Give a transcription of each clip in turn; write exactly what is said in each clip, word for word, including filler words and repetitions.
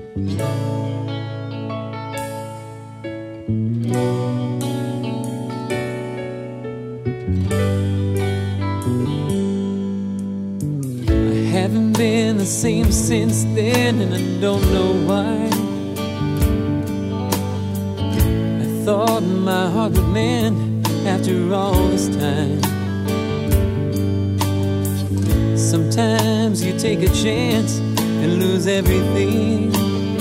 Haven't been the same since then, and I don't know why. I thought my heart would mend after all this time. Sometimes you take a chance and lose everything.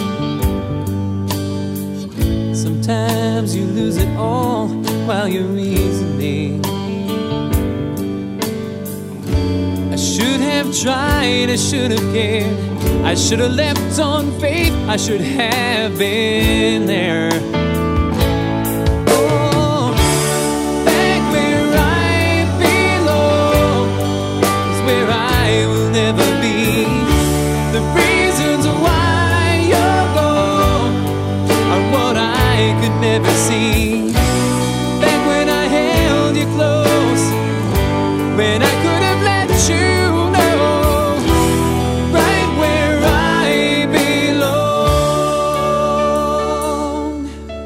Sometimes you lose it all while you're reasoning. I should have tried, I should have cared, I should have leapt on faith, I should have been there. Oh, back where I belong is where I will never be. The reasons why you're gone are what I could never see. Back when I held you close, when I could have let you know, right where I belong.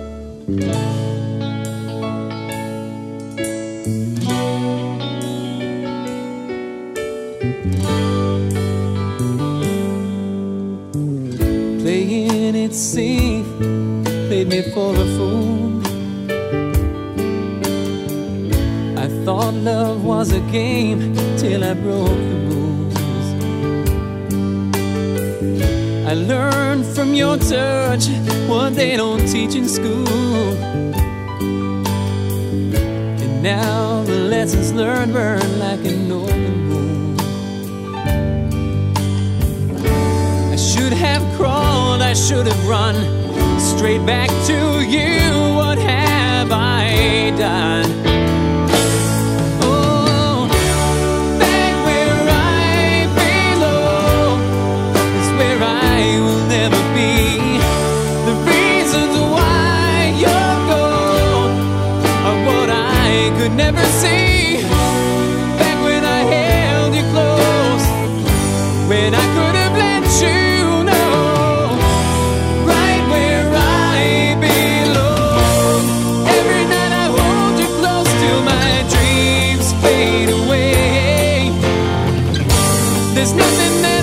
Playing it safe played me for a fool. I thought love was a game till I broke the rules. I learned from your touch what they don't teach in school. And now the lessons learned burn like an open wound. I should have crawled, I should have run straight back to you. What have I done? Oh, back where I belong is where I will never be. The reasons why you're gone are what I could never see. Back when I held you close, when I could have let you there's nothing that